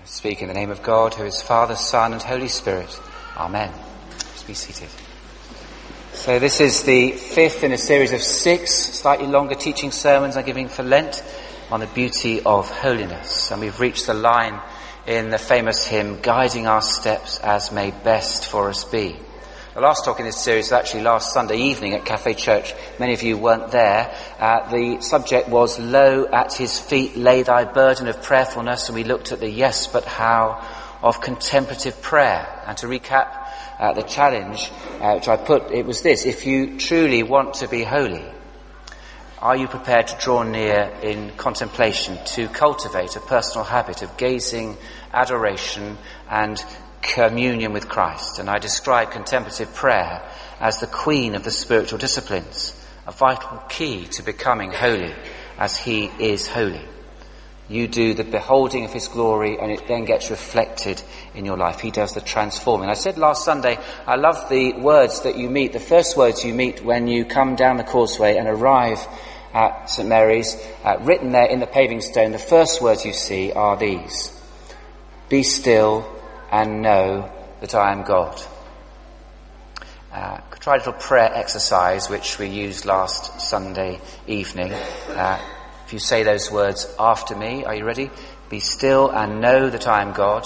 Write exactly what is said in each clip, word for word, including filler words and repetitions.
I speak in the name of God, who is Father, Son, and Holy Spirit. Amen. Please be seated. So this is the fifth in a series of six slightly longer teaching sermons I'm giving for Lent on the beauty of holiness. And we've reached the line in the famous hymn, guiding our steps as may best for us be. The last talk in this series was actually last Sunday evening at Cafe Church. Many of you weren't there. Uh, the subject was, Lo, at his feet lay thy burden of prayerfulness, and we looked at the yes but how of contemplative prayer. And to recap uh, the challenge uh, which I put, it was this: if you truly want to be holy, are you prepared to draw near in contemplation, to cultivate a personal habit of gazing, adoration and communion with Christ? And I describe contemplative prayer as the queen of the spiritual disciplines, a vital key to becoming holy as he is holy. You do the beholding of his glory, and it then gets reflected in your life. He does the transforming. I said last Sunday, I love the words that you meet, the first words you meet when you come down the causeway and arrive at St Mary's. Uh, written there in the paving stone, the first words you see are these: be still and know that I am God. Uh, try a little prayer exercise which we used last Sunday evening. Uh, if you say those words after me, are you ready? Be still and know that I am God.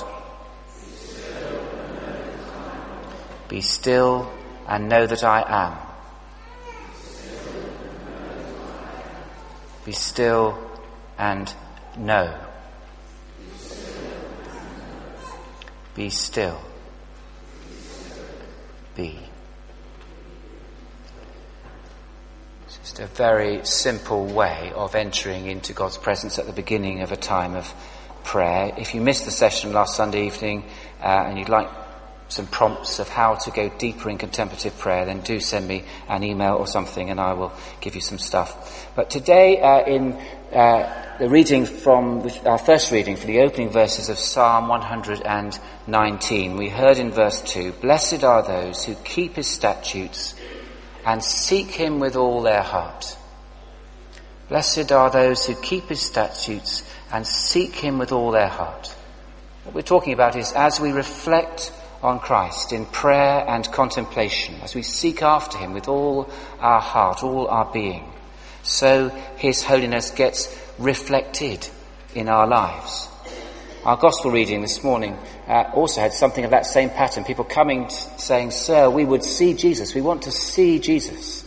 Be still and know that I am. Be still and know. Be still. Be. It's just a very simple way of entering into God's presence at the beginning of a time of prayer. If you missed the session last Sunday evening uh, and you'd like some prompts of how to go deeper in contemplative prayer, then do send me an email or something and I will give you some stuff. But today uh, in uh, the reading from our first reading for the opening verses of Psalm one hundred nineteen, we heard in verse two, blessed are those who keep his statutes and seek him with all their heart. Blessed are those who keep his statutes and seek him with all their heart. What we're talking about is as we reflect on Christ in prayer and contemplation, as we seek after him with all our heart, all our being, so his holiness gets reflected in our lives. Our gospel reading this morning uh, also had something of that same pattern. People coming t- saying, Sir, we would see Jesus. We want to see Jesus.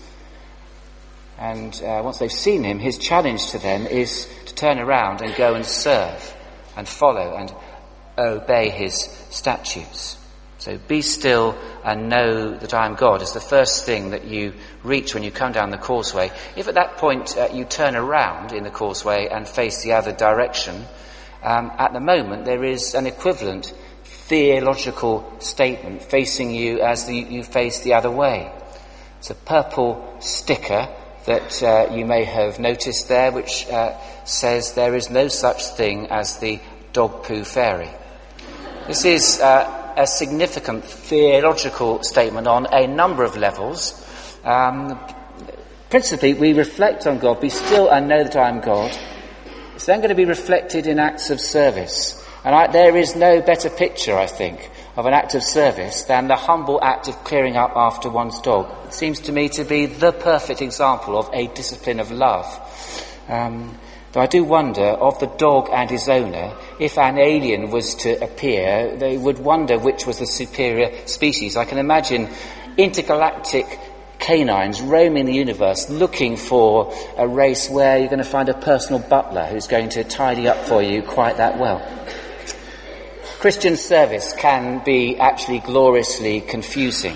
And uh, once they've seen him, his challenge to them is to turn around and go and serve and follow and obey his statutes. So be still and know that I am God is the first thing that you reach when you come down the causeway. If at that point uh, you turn around in the causeway and face the other direction, um, at the moment there is an equivalent theological statement facing you as the, you face the other way. It's a purple sticker that uh, you may have noticed there, which uh, says there is no such thing as the dog poo fairy. This is uh, a significant theological statement on a number of levels. Um, principally, we reflect on God, be still and know that I am God. It's then going to be reflected in acts of service. And I, there is no better picture, I think, of an act of service than the humble act of clearing up after one's dog. It seems to me to be the perfect example of a discipline of love. Um, Though I do wonder, of the dog and his owner, if an alien was to appear, they would wonder which was the superior species. I can imagine intergalactic canines roaming the universe looking for a race where you're going to find a personal butler who's going to tidy up for you quite that well. Christian service can be actually gloriously confusing.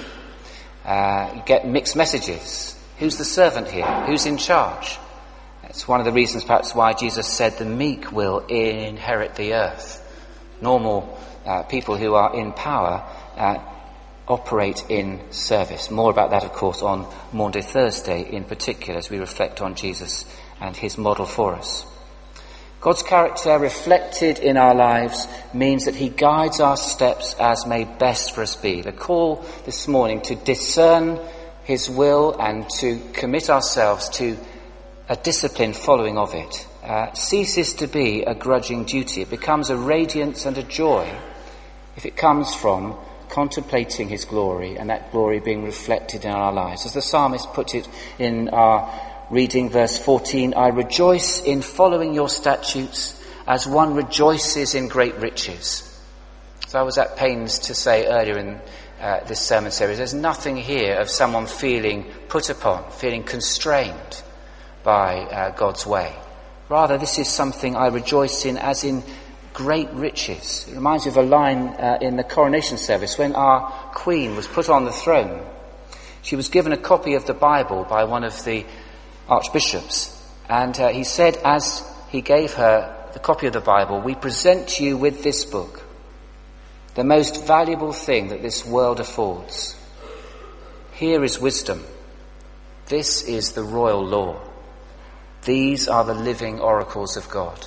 Uh, you get mixed messages. Who's the servant here? Who's in charge? It's one of the reasons perhaps why Jesus said the meek will inherit the earth. Normal uh, people who are in power uh, operate in service. More about that, of course, on Maundy Thursday in particular as we reflect on Jesus and his model for us. God's character reflected in our lives means that he guides our steps as may best for us be. The call this morning to discern his will and to commit ourselves to a disciplined following of it uh, ceases to be a grudging duty. It becomes a radiance and a joy if it comes from contemplating his glory and that glory being reflected in our lives. As the psalmist put it in our reading, verse fourteen, I rejoice in following your statutes as one rejoices in great riches. So I was at pains to say earlier in uh, this sermon series, there's nothing here of someone feeling put upon, feeling constrained by uh, God's way. Rather, this is something I rejoice in as in great riches. It reminds me of a line uh, in the coronation service when our Queen was put on the throne. She was given a copy of the Bible by one of the archbishops, and uh, he said as he gave her the copy of the Bible, we present you with this book, the most valuable thing that this world affords. Here is wisdom. This is the royal law. These are the living oracles of God.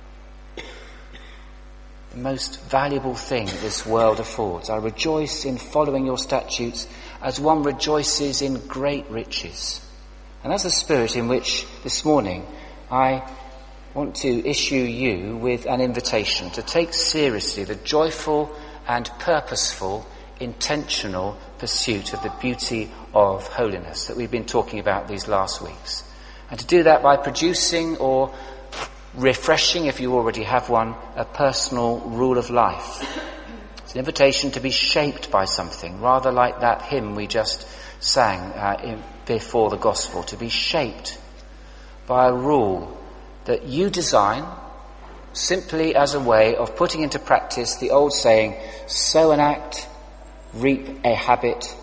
The most valuable thing this world affords. I rejoice in following your statutes as one rejoices in great riches. And that's the spirit in which this morning I want to issue you with an invitation to take seriously the joyful and purposeful, intentional pursuit of the beauty of holiness that we've been talking about these last weeks. And to do that by producing or refreshing, if you already have one, a personal rule of life. It's an invitation to be shaped by something, rather like that hymn we just sang uh, in, before the gospel, to be shaped by a rule that you design simply as a way of putting into practice the old saying, sow an act, reap a habit,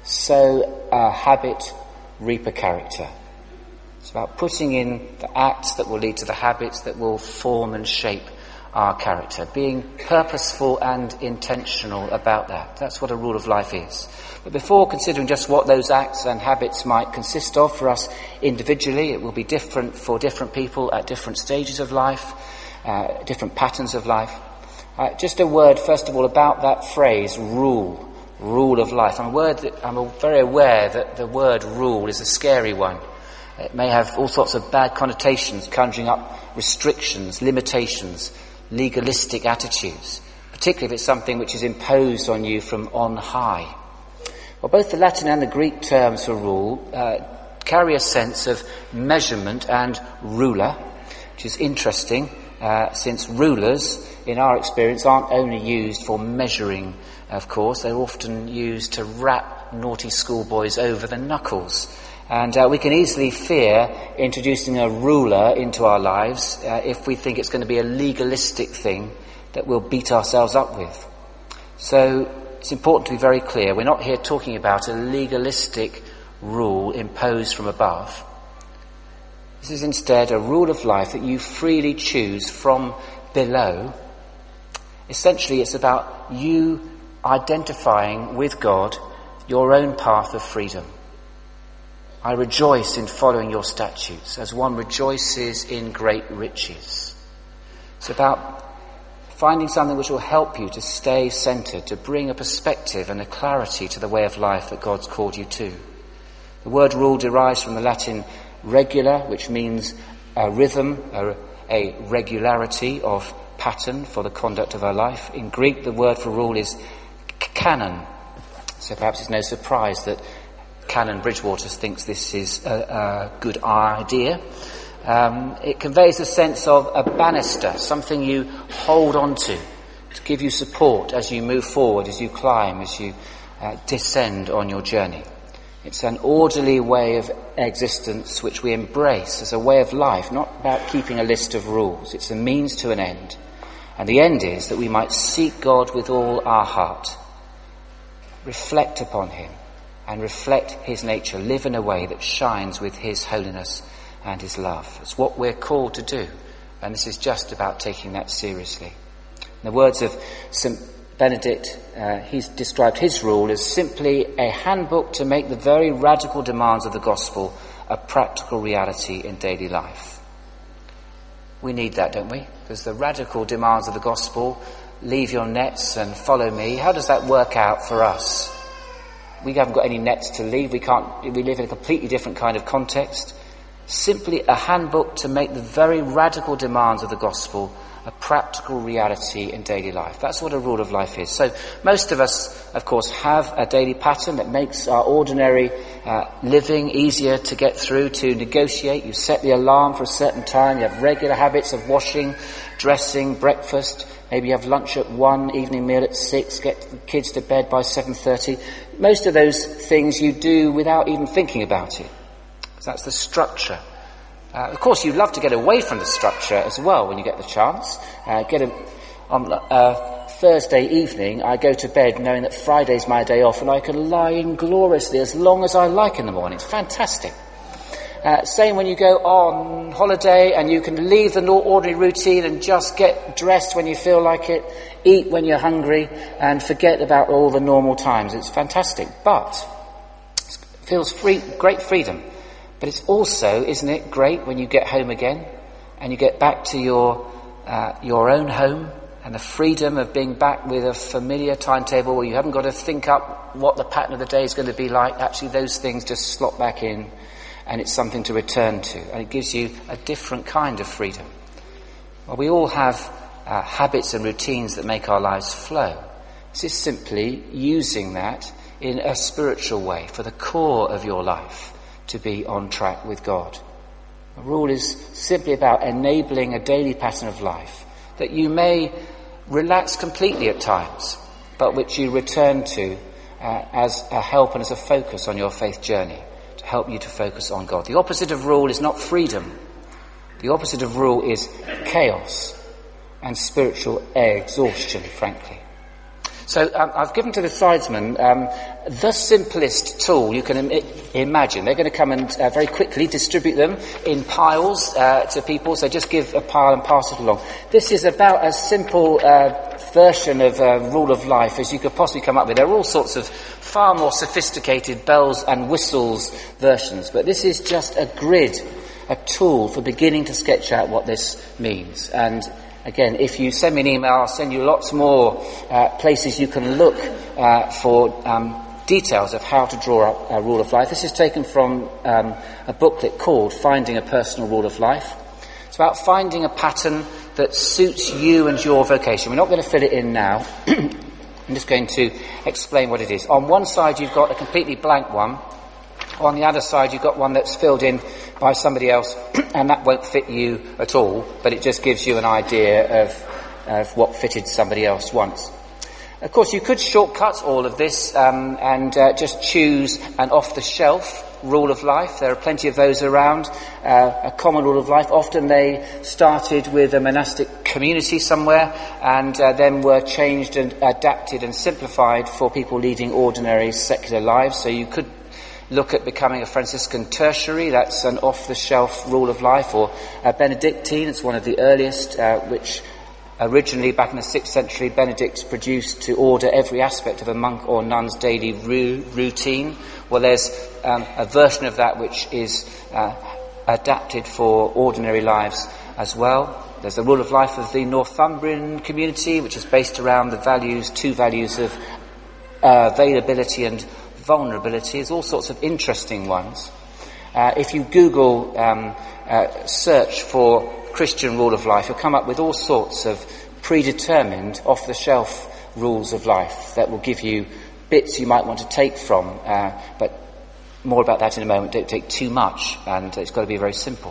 sow a habit, reap a character. It's about putting in the acts that will lead to the habits that will form and shape our character, being purposeful and intentional about that. That's what a rule of life is. But before considering just what those acts and habits might consist of for us individually, it will be different for different people at different stages of life, uh, different patterns of life. Uh, just a word, first of all, about that phrase, rule, rule of life. I'm, a word that, I'm very aware that the word rule is a scary one. It may have all sorts of bad connotations, conjuring up restrictions, limitations, legalistic attitudes, particularly if it's something which is imposed on you from on high. Well, both the Latin and the Greek terms for rule uh, carry a sense of measurement and ruler, which is interesting, uh, since rulers, in our experience, aren't only used for measuring, of course, they're often used to rap naughty schoolboys over the knuckles. And uh, we can easily fear introducing a ruler into our lives uh, if we think it's going to be a legalistic thing that we'll beat ourselves up with. So it's important to be very clear. We're not here talking about a legalistic rule imposed from above. This is instead a rule of life that you freely choose from below. Essentially, it's about you identifying with God your own path of freedom. I rejoice in following your statutes as one rejoices in great riches. It's about finding something which will help you to stay centred, to bring a perspective and a clarity to the way of life that God's called you to. The word rule derives from the Latin regular, which means a rhythm, a, a regularity of pattern for the conduct of our life. In Greek, the word for rule is canon. So perhaps it's no surprise that Canon Bridgewater thinks this is a, a good idea. Um, it conveys a sense of a banister, something you hold on to, to give you support as you move forward, as you climb, as you uh, descend on your journey. It's an orderly way of existence which we embrace as a way of life, not about keeping a list of rules. It's a means to an end. And the end is that we might seek God with all our heart, reflect upon him, and reflect his nature, live in a way that shines with his holiness and his love. It's what we're called to do, and this is just about taking that seriously. In the words of Saint Benedict, uh, he's described his rule as simply a handbook to make the very radical demands of the gospel a practical reality in daily life. We need that, don't we? Because the radical demands of the gospel, leave your nets and follow me, how does that work out for us? We haven't got any nets to leave. We can't. We live in a completely different kind of context. Simply a handbook to make the very radical demands of the gospel a practical reality in daily life. That's what a rule of life is. So most of us, of course, have a daily pattern that makes our ordinary uh, living easier to get through, to negotiate. You set the alarm for a certain time. You have regular habits of washing, dressing, breakfast. Maybe you have lunch at one, evening meal at six, get the kids to bed by seven thirty. Most of those things you do without even thinking about it. So that's the structure. Uh, of course, you'd love to get away from the structure as well when you get the chance. Uh, get a, on uh, Thursday evening, I go to bed knowing that Friday's my day off and I can lie in gloriously as long as I like in the morning. It's fantastic. Uh, same when you go on holiday and you can leave the ordinary routine and just get dressed when you feel like it, eat when you're hungry, and forget about all the normal times. It's fantastic. But it feels free, great freedom. But it's also, isn't it, great when you get home again and you get back to your uh, your own home and the freedom of being back with a familiar timetable where you haven't got to think up what the pattern of the day is going to be like. Actually, those things just slot back in and it's something to return to. And it gives you a different kind of freedom. Well, we all have uh, habits and routines that make our lives flow. This is simply using that in a spiritual way for the core of your life, to be on track with God. A rule is simply about enabling a daily pattern of life that you may relax completely at times, but which you return to uh, as a help and as a focus on your faith journey, to help you to focus on God. The opposite of rule is not freedom. The opposite of rule is chaos and spiritual exhaustion, frankly. So um, I've given to the sidesmen um, the simplest tool you can Im- imagine. They're going to come and uh, very quickly distribute them in piles uh, to people, so just give a pile and pass it along. This is about as simple uh, version of uh, rule of life as you could possibly come up with. There are all sorts of far more sophisticated bells and whistles versions, but this is just a grid, a tool for beginning to sketch out what this means. And again, if you send me an email, I'll send you lots more uh, places you can look uh, for um, details of how to draw up a rule of life. This is taken from um, a booklet called Finding a Personal Rule of Life. It's about finding a pattern that suits you and your vocation. We're not going to fill it in now. I'm just going to explain what it is. On one side, you've got a completely blank one. On the other side, you've got one that's filled in by somebody else, and that won't fit you at all, but it just gives you an idea of, of what fitted somebody else once. Of course, you could shortcut all of this um, and uh, just choose an off-the-shelf rule of life. There are plenty of those around. Uh, a common rule of life. Often they started with a monastic community somewhere and uh, then were changed and adapted and simplified for people leading ordinary secular lives. So you could look at becoming a Franciscan tertiary. That's an off-the-shelf rule of life. Or a Benedictine. It's one of the earliest, uh, which originally, back in the sixth century, Benedicts produced to order every aspect of a monk or nun's daily ru- routine. Well, there's um, a version of that which is uh, adapted for ordinary lives as well. There's the rule of life of the Northumbrian community, which is based around the values, two values of uh, availability and vulnerability. There's all sorts of interesting ones. Uh, if you Google um, uh, search for Christian rule of life, you'll come up with all sorts of predetermined, off-the-shelf rules of life that will give you bits you might want to take from, uh, but more about that in a moment. Don't take too much, and it's got to be very simple.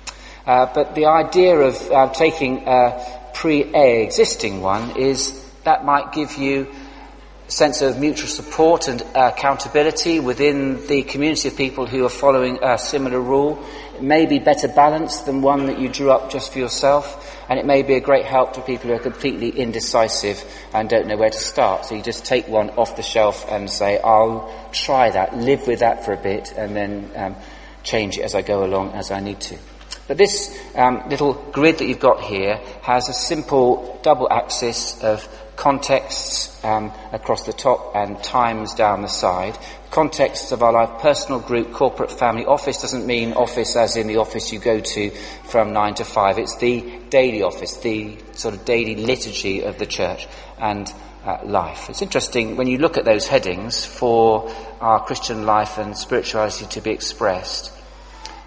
Uh, but the idea of uh, taking a pre-existing one is that might give you a sense of mutual support and uh, accountability within the community of people who are following a similar rule. It may be better balanced than one that you drew up just for yourself, and it may be a great help to people who are completely indecisive and don't know where to start. So you just take one off the shelf and say, I'll try that, live with that for a bit, and then um, change it as I go along as I need to. But this um, little grid that you've got here has a simple double axis of contexts um, across the top and times down the side. Contexts of our life: personal, group, corporate, family. Office doesn't mean office as in the office you go to from nine to five. It's the daily office, the sort of daily liturgy of the church and uh, life. It's interesting when you look at those headings for our Christian life and spirituality to be expressed.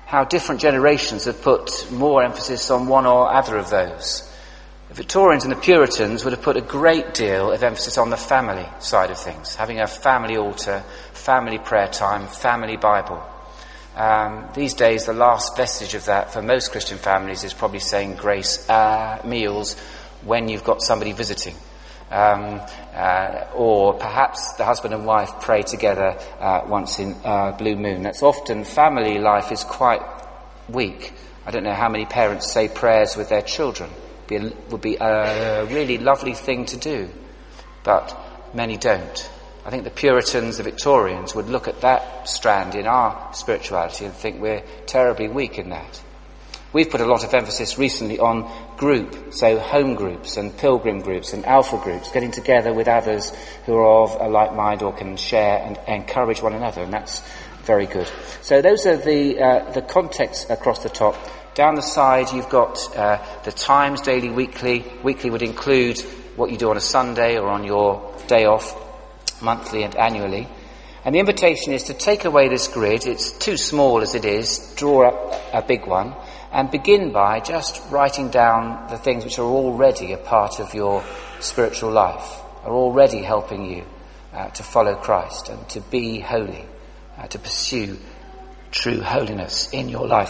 how different generations have put more emphasis on one or other of those. The Victorians and the Puritans would have put a great deal of emphasis on the family side of things, having a family altar, family prayer time, family Bible. Um, these days, the last vestige of that for most Christian families is probably saying grace uh, meals when you've got somebody visiting. Um, uh, or perhaps the husband and wife pray together uh, once in uh, blue moon. That's often, family life is quite weak. I don't know how many parents say prayers with their children. It be a, would be a really lovely thing to do, but many don't. I think the Puritans, the Victorians, would look at that strand in our spirituality and think we're terribly weak in that. We've put a lot of emphasis recently on group, so home groups and pilgrim groups and alpha groups, getting together with others who are of a like mind or can share and encourage one another, and that's very good. So those are the uh, the contexts across the top. Down the side you've got uh, the times, daily, weekly. Weekly would include what you do on a Sunday or on your day off, monthly and annually. And the invitation is to take away this grid. It's too small as it is. Draw up a big one. And begin by just writing down the things which are already a part of your spiritual life, are already helping you uh, to follow Christ and to be holy, uh, to pursue true holiness in your life.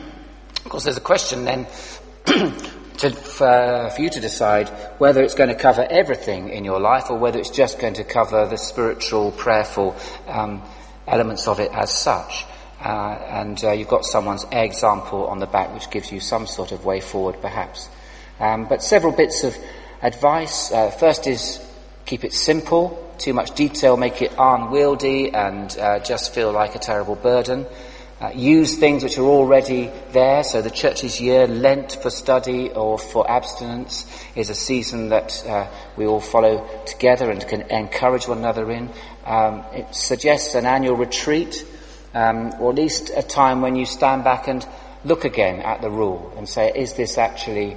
Of course, there's a question then to, for, for you to decide whether it's going to cover everything in your life or whether it's just going to cover the spiritual, prayerful um, elements of it as such. Uh, and uh, you've got someone's example on the back which gives you some sort of way forward perhaps. Um, but several bits of advice. Uh, first is keep it simple. Too much detail make it unwieldy and uh, just feel like a terrible burden. Uh, use things which are already there. So the church's year, Lent for study or for abstinence, is a season that uh, we all follow together and can encourage one another in. Um, it suggests an annual retreat. Um, or at least a time when you stand back and look again at the rule and say, is this actually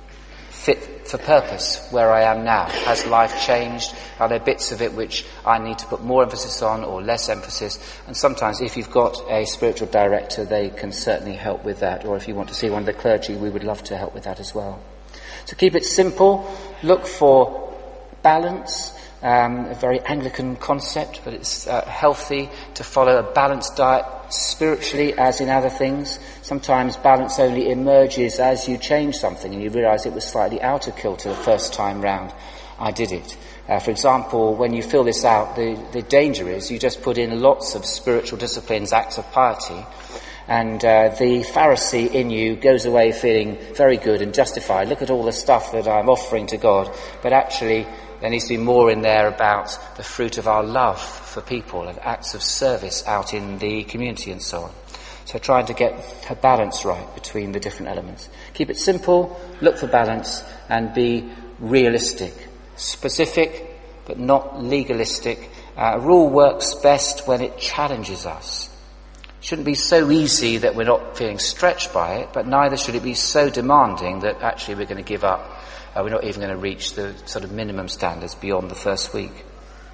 fit for purpose where I am now? Has life changed? Are there bits of it which I need to put more emphasis on or less emphasis? And sometimes if you've got a spiritual director, they can certainly help with that. Or if you want to see one of the clergy, we would love to help with that as well. So keep it simple. Look for balance. Um, a very Anglican concept, but it's uh, healthy to follow a balanced diet spiritually as in other things. Sometimes balance only emerges as you change something and you realise it was slightly out of kilter the first time round I did it. Uh, for example, when you fill this out, the, the danger is you just put in lots of spiritual disciplines, acts of piety, and uh, the Pharisee in you goes away feeling very good and justified. Look at all the stuff that I'm offering to God, but actually there needs to be more in there about the fruit of our love for people and acts of service out in the community and so on. So trying to get a balance right between the different elements. Keep it simple, look for balance, and be realistic. Specific, but not legalistic. Uh, a rule works best when it challenges us. It shouldn't be so easy that we're not feeling stretched by it, but neither should it be so demanding that actually we're going to give up. Uh, we're not even going to reach the sort of minimum standards beyond the first week.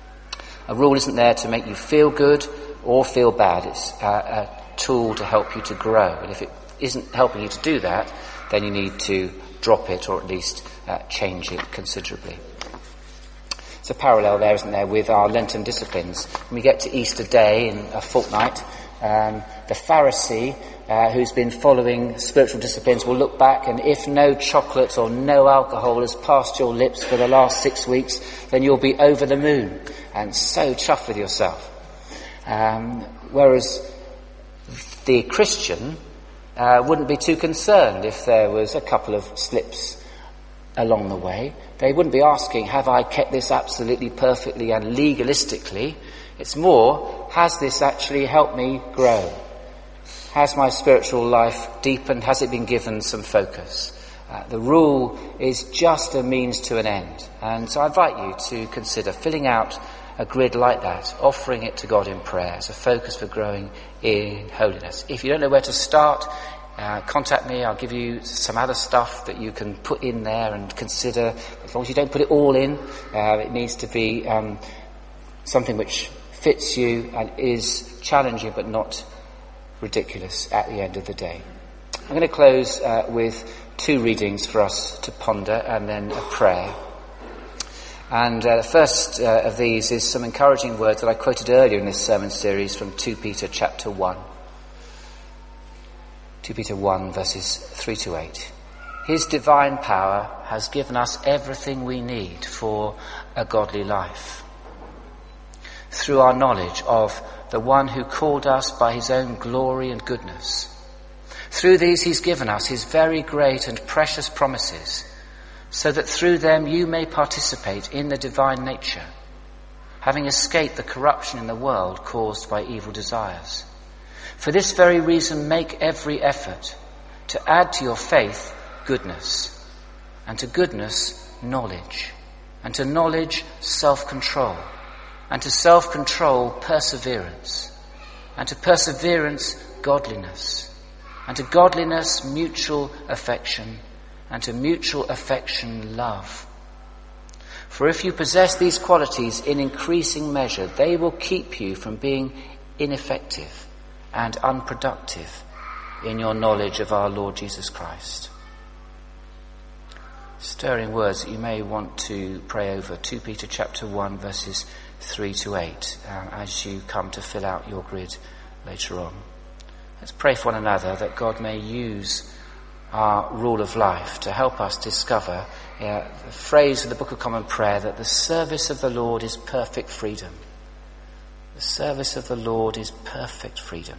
A rule isn't there to make you feel good or feel bad. It's uh, a tool to help you to grow. And if it isn't helping you to do that, then you need to drop it or at least uh, change it considerably. It's a parallel there, isn't there, with our Lenten disciplines. When we get to Easter Day in a fortnight, um, the Pharisee Uh, who's been following spiritual disciplines will look back, and if no chocolate or no alcohol has passed your lips for the last six weeks, then you'll be over the moon and so chuffed with yourself. Um, whereas the Christian uh, wouldn't be too concerned if there was a couple of slips along the way. They wouldn't be asking, have I kept this absolutely perfectly and legalistically? It's more, has this actually helped me grow? Has my spiritual life deepened? Has it been given some focus? Uh, the rule is just a means to an end. And so I invite you to consider filling out a grid like that, offering it to God in prayer as a focus for growing in holiness. If you don't know where to start, uh, contact me. I'll give you some other stuff that you can put in there and consider. As long as you don't put it all in, uh, it needs to be um, something which fits you and is challenging but not ridiculous at the end of the day. I'm going to close uh, with two readings for us to ponder and then a prayer. And uh, the first uh, of these is some encouraging words that I quoted earlier in this sermon series from Second Peter chapter one. Second Peter one verses three to eight. His divine power has given us everything we need for a godly life, through our knowledge of the one who called us by his own glory and goodness. Through these he's given us his very great and precious promises, so that through them you may participate in the divine nature, having escaped the corruption in the world caused by evil desires. For this very reason make every effort to add to your faith goodness, and to goodness knowledge, and to knowledge self-control, and to self-control perseverance, and to perseverance godliness, and to godliness mutual affection, and to mutual affection love. For if you possess these qualities in increasing measure, they will keep you from being ineffective and unproductive in your knowledge of our Lord Jesus Christ. Stirring words that you may want to pray over. Second Peter chapter one verses three to eight uh, as you come to fill out your grid later on. Let's pray for one another that God may use our rule of life to help us discover uh, the phrase of the Book of Common Prayer that the service of the Lord is perfect freedom. The service of the Lord is perfect freedom.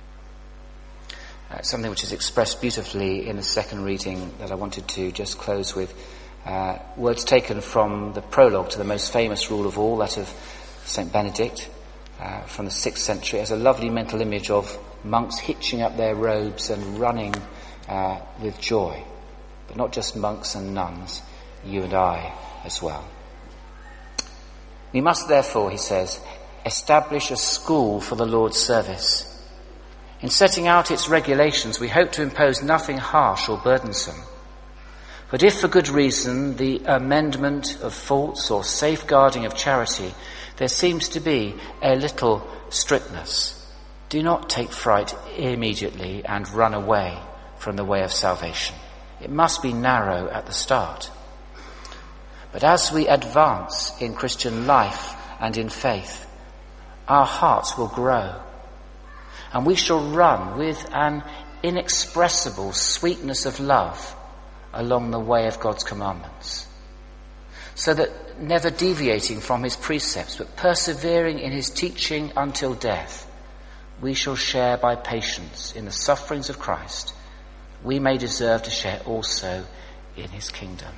Uh, something which is expressed beautifully in the second reading that I wanted to just close with. Uh, words taken from the prologue to the most famous rule of all, that of Saint Benedict uh, from the sixth century, as a lovely mental image of monks hitching up their robes and running uh, with joy. But not just monks and nuns, you and I as well. We must therefore, he says, establish a school for the Lord's service. In setting out its regulations, we hope to impose nothing harsh or burdensome. But if for good reason the amendment of faults or safeguarding of charity, there seems to be a little strictness, do not take fright immediately and run away from the way of salvation. It must be narrow at the start. But as we advance in Christian life and in faith, our hearts will grow, and we shall run with an inexpressible sweetness of love along the way of God's commandments, so that never deviating from his precepts, but persevering in his teaching until death, we shall share by patience in the sufferings of Christ. We may deserve to share also in his kingdom.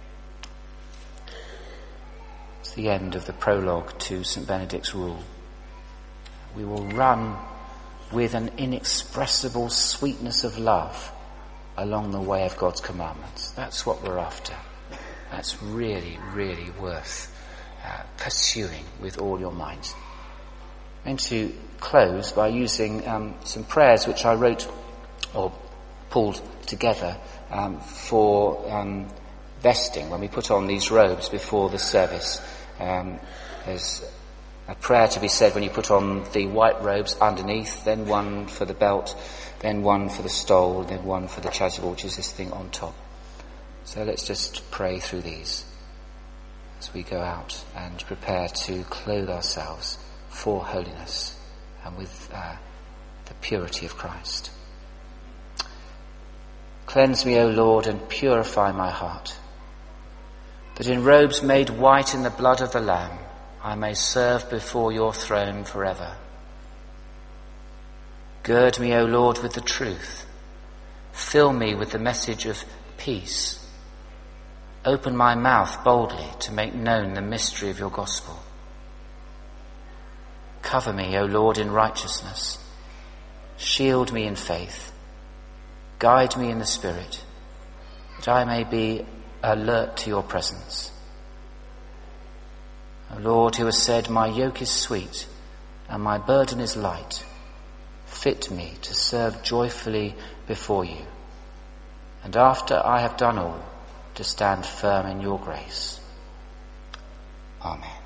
It's the end of the prologue to Saint Benedict's rule. We will run with an inexpressible sweetness of love along the way of God's commandments. That's what we're after. That's really, really worth uh, pursuing with all your might. I'm going to close by using um, some prayers which I wrote or pulled together um, for um, vesting, when we put on these robes before the service. Um, there's a prayer to be said when you put on the white robes underneath, then one for the belt, then one for the stole, then one for the chasuble, which is this thing on top. So let's just pray through these as we go out and prepare to clothe ourselves for holiness and with uh, the purity of Christ. Cleanse me, O Lord, and purify my heart, that in robes made white in the blood of the Lamb, I may serve before your throne forever. Gird me, O Lord, with the truth. Fill me with the message of peace. Open my mouth boldly to make known the mystery of your gospel. Cover me, O Lord, in righteousness. Shield me in faith. Guide me in the Spirit, that I may be alert to your presence. O Lord, who has said, my yoke is sweet and my burden is light, fit me to serve joyfully before you, and after I have done all, to stand firm in your grace. Amen.